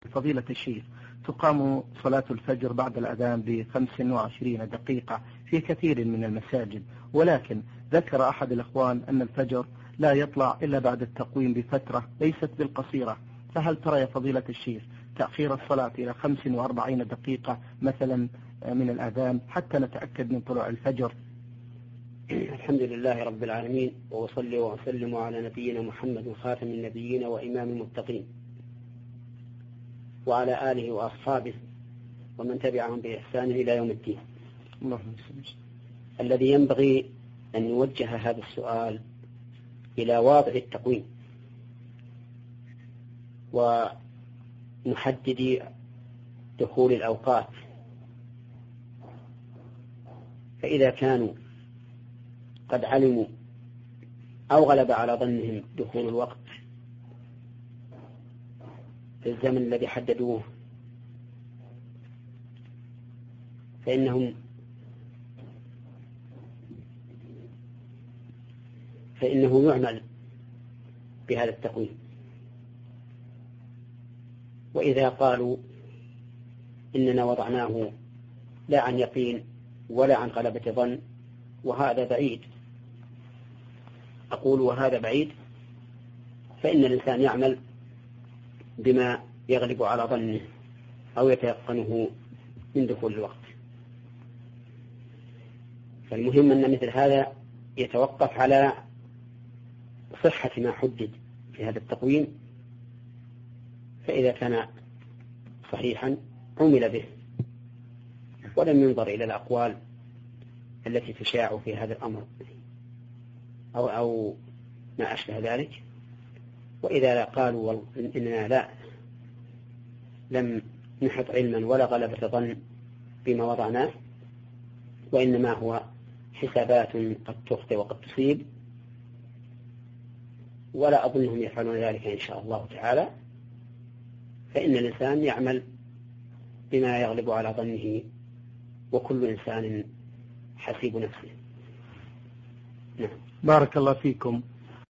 فضيلة الشيخ، تقام صلاة الفجر بعد الأذان ب25 دقيقة في كثير من المساجد، ولكن ذكر أحد الإخوان أن الفجر لا يطلع إلا بعد التقويم بفترة ليست بالقصيرة، فهل ترى يا فضيلة الشيخ تأخير الصلاة إلى 45 دقيقة مثلا من الأذان حتى نتأكد من طلوع الفجر؟ الحمد لله رب العالمين، وأصلي وأسلم على نبينا محمد خاتم النبيين وإمام المتقين، وعلى آله وأصحابه ومن تبعهم بإحسان إلى يوم الدين. الذي ينبغي أن يوجه هذا السؤال إلى واضع التقويم ومحددي دخول الأوقات، فإذا كانوا قد علموا أو غلب على ظنهم دخول الوقت في الزمن الذي حددوه، فإنه يعمل بهذا التقويم. وإذا قالوا إننا وضعناه لا عن يقين ولا عن غلبة ظن، وهذا بعيد، أقول وهذا بعيد، فإن الإنسان يعمل بما يغلب على ظنه أو يتيقنه من دخول الوقت. فالمهم أن مثل هذا يتوقف على صحة ما حدد في هذا التقويم، فإذا كان صحيحا عمل به ولم ينظر إلى الأقوال التي تشاع في هذا الأمر أو ما أشبه ذلك. وإذا قالوا إننا لم نحط علما ولا غلبة ظن بما وضعناه، وإنما هو حسابات قد تخطئ وقد تصيب، ولا أظنهم يفعلون ذلك إن شاء الله تعالى، فإن الإنسان يعمل بما يغلب على ظنه، وكل إنسان حسيب نفسه. نعم. بارك الله فيكم.